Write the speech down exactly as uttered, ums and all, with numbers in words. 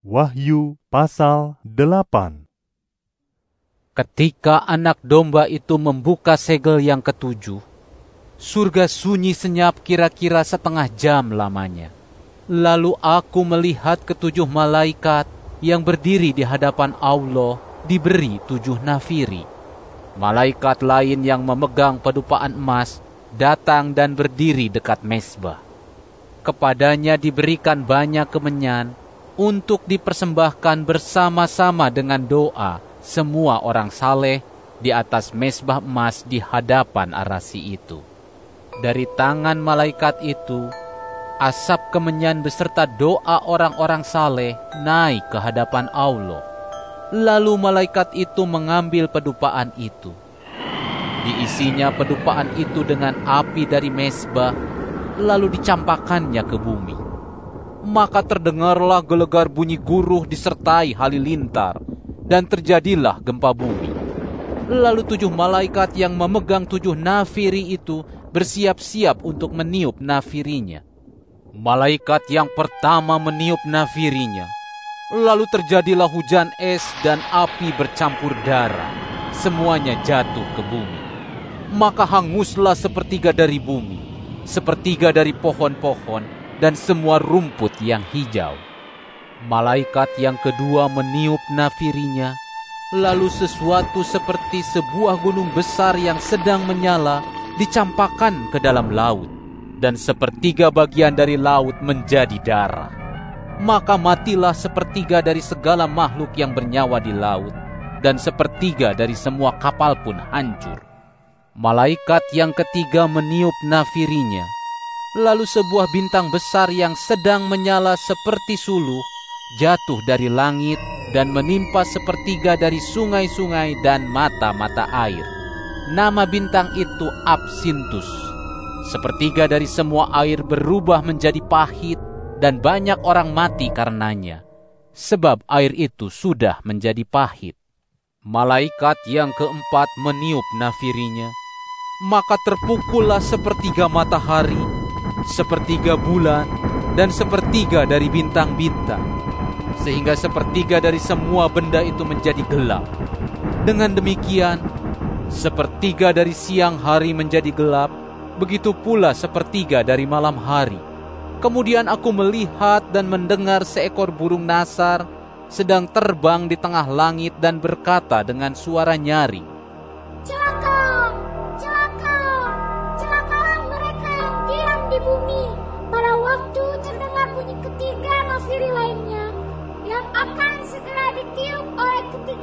Wahyu pasal delapan. Ketika anak domba itu membuka segel yang ketujuh, surga sunyi senyap kira-kira setengah jam lamanya. Lalu aku melihat ketujuh malaikat yang berdiri di hadapan Allah diberi tujuh nafiri. Malaikat lain yang memegang pedupaan emas datang dan berdiri dekat mezbah. Kepadanya diberikan banyak kemenyan untuk dipersembahkan bersama-sama dengan doa semua orang saleh di atas mezbah emas di hadapan arasi itu. Dari tangan malaikat itu, asap kemenyan beserta doa orang-orang saleh naik ke hadapan Allah. Lalu malaikat itu mengambil pedupaan itu. Diisinya pedupaan itu dengan api dari mezbah, lalu dicampakkannya ke bumi. Maka terdengarlah gelegar bunyi guruh disertai halilintar, dan terjadilah gempa bumi. Lalu tujuh malaikat yang memegang tujuh nafiri itu bersiap-siap untuk meniup nafirinya. Malaikat yang pertama meniup nafirinya, lalu terjadilah hujan es dan api bercampur darah. Semuanya jatuh ke bumi. Maka hanguslah sepertiga dari bumi, sepertiga dari pohon-pohon, dan semua rumput yang hijau. Malaikat yang kedua meniup nafirinya, lalu sesuatu seperti sebuah gunung besar yang sedang menyala dicampakkan ke dalam laut, dan sepertiga bagian dari laut menjadi darah. Maka matilah sepertiga dari segala makhluk yang bernyawa di laut, dan sepertiga dari semua kapal pun hancur. Malaikat yang ketiga meniup nafirinya, lalu sebuah bintang besar yang sedang menyala seperti suluh jatuh dari langit dan menimpa sepertiga dari sungai-sungai dan mata-mata air. Nama bintang itu Absintus. Sepertiga dari semua air berubah menjadi pahit dan banyak orang mati karenanya, sebab air itu sudah menjadi pahit. Malaikat yang keempat meniup nafirinya, maka terpukullah sepertiga matahari, sepertiga bulan, dan sepertiga dari bintang-bintang, sehingga sepertiga dari semua benda itu menjadi gelap. Dengan demikian, sepertiga dari siang hari menjadi gelap, begitu pula sepertiga dari malam hari. Kemudian aku melihat dan mendengar seekor burung nasar sedang terbang di tengah langit dan berkata dengan suara nyaring, "Celaka! Celaka! Celakalah mereka yang diam di bumi pada waktu terdengar bunyi ketiga nafiri lainnya, yang akan segera ditiup oleh ketiga